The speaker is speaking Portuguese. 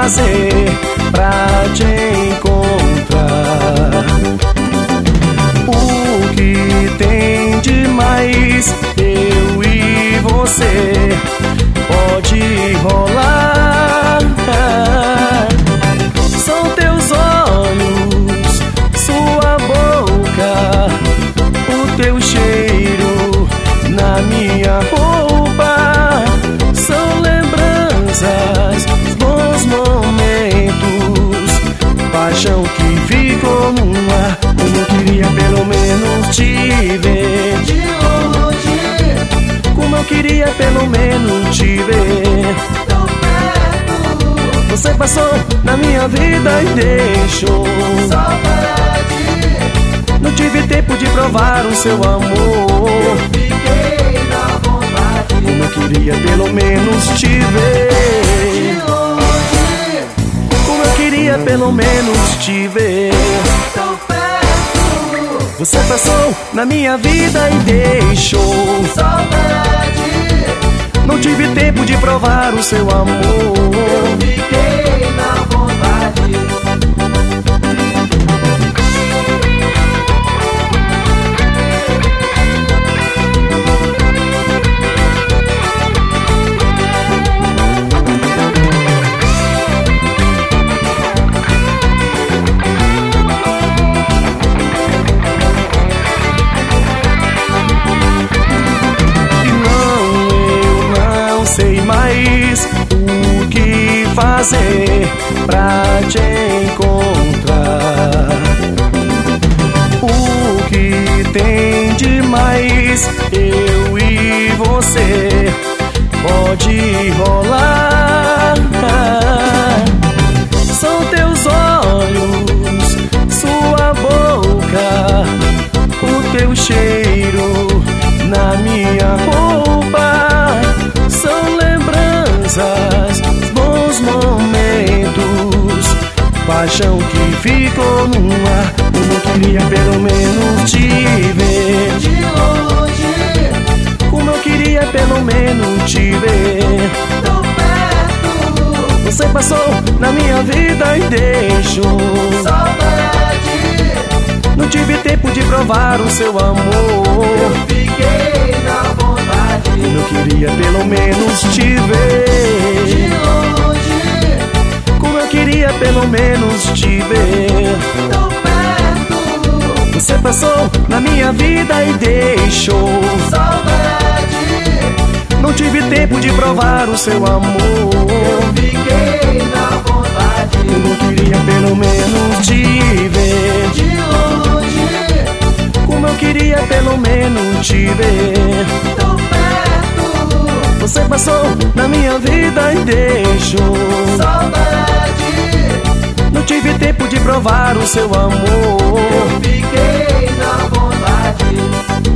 fazer pra te encontrar? O que tem de mais eu e você pode rolar? São teus olhos, sua boca, o teu cheiro na minha roupa. São lembranças, bons momentos, paixão que ficou no ar. Como eu queria pelo menos te ver de longe, como eu queria pelo menos te ver tão perto. Você passou na minha vida e deixou saudade. Não tive tempo de provar o seu amor. Eu fiquei na vontade. Como eu queria pelo menos te ver de longe, como eu queria pelo menos te ver tão perto. Você passou na minha vida e deixou saudade. Não tive tempo de provar o seu amor. Eu fiquei na vontade. Mas o que fazer pra te encontrar? O que tem de mais eu e você pode rolar? São teus olhos, sua boca, o teu cheiro na minha roupa. São lembranças, bons momentos, paixão que ficou no ar. Eu queria pelo menos te ver de longe, como eu queria pelo menos te ver tão perto. Você passou na minha vida e deixou saudade. Não tive tempo de provar o seu amor. Eu fiquei na vontade. Como eu queria pelo menos te ver de longe, como eu queria pelo menos te ver tão perto. Você passou na minha vida e deixou saudade. Não tive tempo de provar o seu amor. Eu fiquei na vontade. Como eu queria pelo menos te ver de longe, como eu queria pelo menos te ver tão perto. Você passou na minha vida e deixou saudade. Não tive tempo de provar o seu amor. Eu fiquei na vontade.